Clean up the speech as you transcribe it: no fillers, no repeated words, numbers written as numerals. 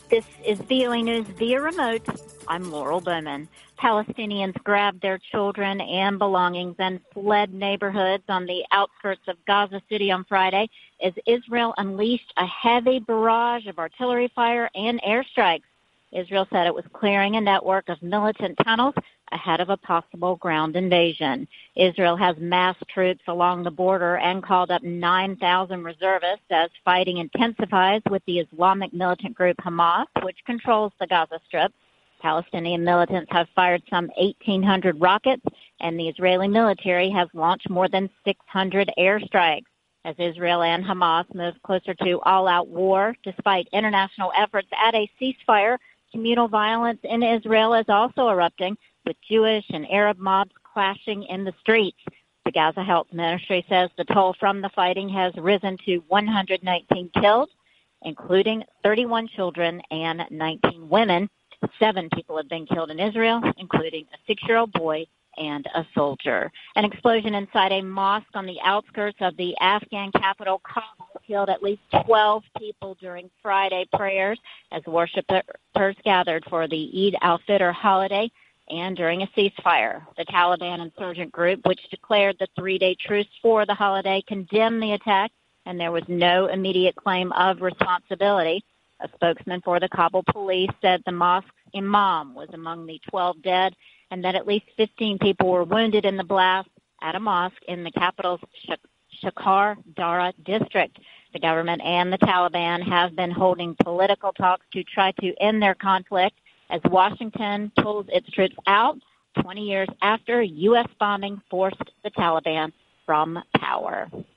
This is VOA News via remote. I'm Laurel Bowman. Palestinians grabbed their children and belongings and fled neighborhoods on the outskirts of Gaza City on Friday as Israel unleashed a heavy barrage of artillery fire and airstrikes. Israel said it was clearing a network of militant tunnels ahead of a possible ground invasion. Israel has massed troops along the border and called up 9,000 reservists as fighting intensifies with the Islamic militant group Hamas, which controls the Gaza Strip. Palestinian militants have fired some 1,800 rockets, and the Israeli military has launched more than 600 airstrikes. As Israel and Hamas move closer to all-out war, despite international efforts at a ceasefire, communal violence in Israel is also erupting, with Jewish and Arab mobs clashing in the streets. The Gaza Health Ministry says the toll from the fighting has risen to 119 killed, including 31 children and 19 women. 7 people have been killed in Israel, including a 6-year-old boy and a soldier. An explosion inside a mosque on the outskirts of the Afghan capital Kabul killed at least 12 people during Friday prayers as worshipers gathered for the Eid al-Fitr holiday and during a ceasefire. The Taliban insurgent group, which declared the 3-day truce for the holiday, condemned the attack, and there was no immediate claim of responsibility. A spokesman for the Kabul police said the mosque's imam was among the 12 dead and that at least 15 people were wounded in the blast at a mosque in the capital's Shekhar Dara district. The government and the Taliban have been holding political talks to try to end their conflict as Washington pulls its troops out 20 years after U.S. bombing forced the Taliban from power.